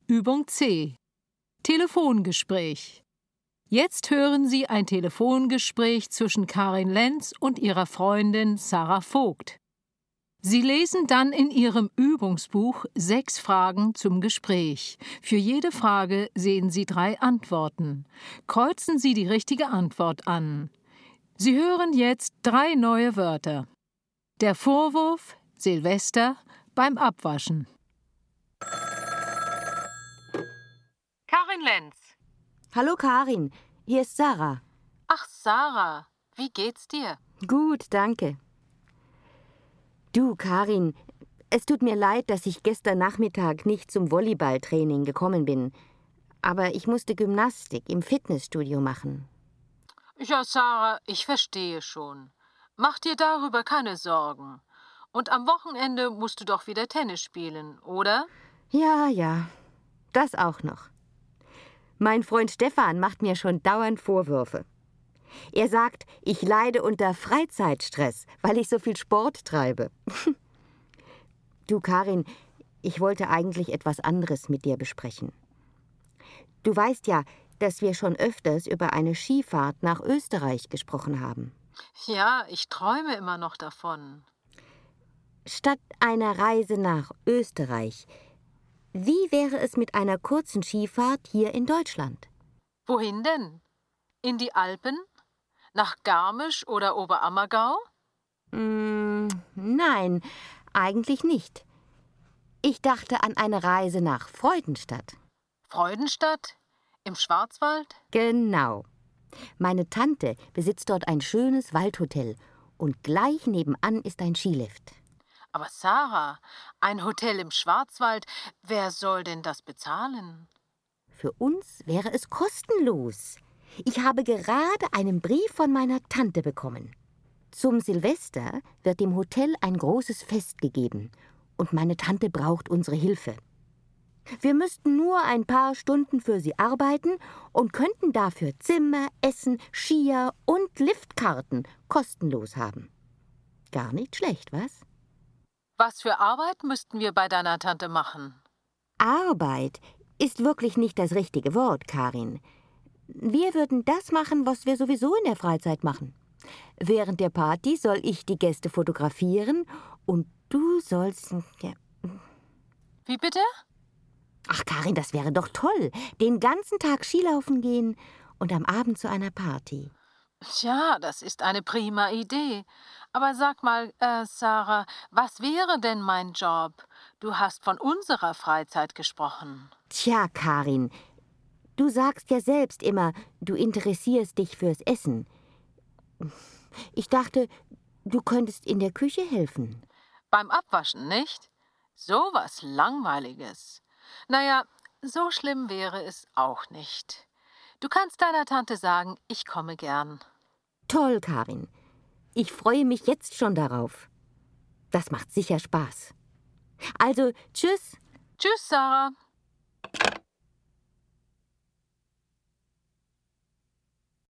Übung C. Telefongespräch. Jetzt hören Sie ein Telefongespräch zwischen Karin Lenz und ihrer Freundin Sarah Vogt. Sie lesen dann in Ihrem Übungsbuch 6 Fragen zum Gespräch. Für jede Frage sehen Sie 3 Antworten. Kreuzen Sie die richtige Antwort an. Sie hören jetzt 3 neue Wörter. Der Vorwurf, Silvester, beim Abwaschen. Karin Lenz. Hallo Karin, hier ist Sarah. Ach, Sarah, wie geht's dir? Gut, danke. Du, Karin, es tut mir leid, dass ich gestern Nachmittag nicht zum Volleyballtraining gekommen bin. Aber ich musste Gymnastik im Fitnessstudio machen. Ja, Sarah, ich verstehe schon. Mach dir darüber keine Sorgen. Und am Wochenende musst du doch wieder Tennis spielen, oder? Ja, das auch noch. Mein Freund Stefan macht mir schon dauernd Vorwürfe. Er sagt, ich leide unter Freizeitstress, weil ich so viel Sport treibe. Du, Karin, ich wollte eigentlich etwas anderes mit dir besprechen. Du weißt ja, dass wir schon öfters über eine Skifahrt nach Österreich gesprochen haben. Ja, ich träume immer noch davon. Statt einer Reise nach Österreich, wie wäre es mit einer kurzen Skifahrt hier in Deutschland? Wohin denn? In die Alpen? Nach Garmisch oder Oberammergau? Nein, eigentlich nicht. Ich dachte an eine Reise nach Freudenstadt. Freudenstadt? Im Schwarzwald? Genau. Meine Tante besitzt dort ein schönes Waldhotel und gleich nebenan ist ein Skilift. Aber Sarah, ein Hotel im Schwarzwald, wer soll denn das bezahlen? Für uns wäre es kostenlos. Ich habe gerade einen Brief von meiner Tante bekommen. Zum Silvester wird dem Hotel ein großes Fest gegeben und meine Tante braucht unsere Hilfe. Wir müssten nur ein paar Stunden für sie arbeiten und könnten dafür Zimmer, Essen, Skier und Liftkarten kostenlos haben. Gar nicht schlecht, was? Was für Arbeit müssten wir bei deiner Tante machen? Arbeit ist wirklich nicht das richtige Wort, Karin. Wir würden das machen, was wir sowieso in der Freizeit machen. Während der Party soll ich die Gäste fotografieren und du sollst... Ja. Wie bitte? Ach, Karin, das wäre doch toll. Den ganzen Tag Skilaufen gehen und am Abend zu einer Party. Tja, das ist eine prima Idee. Aber sag mal, Sarah, was wäre denn mein Job? Du hast von unserer Freizeit gesprochen. Tja, Karin, du sagst ja selbst immer, du interessierst dich fürs Essen. Ich dachte, du könntest in der Küche helfen. Beim Abwaschen, nicht? So was Langweiliges. Naja, so schlimm wäre es auch nicht. Du kannst deiner Tante sagen, ich komme gern. Toll, Karin. Ich freue mich jetzt schon darauf. Das macht sicher Spaß. Also, tschüss. Tschüss, Sarah.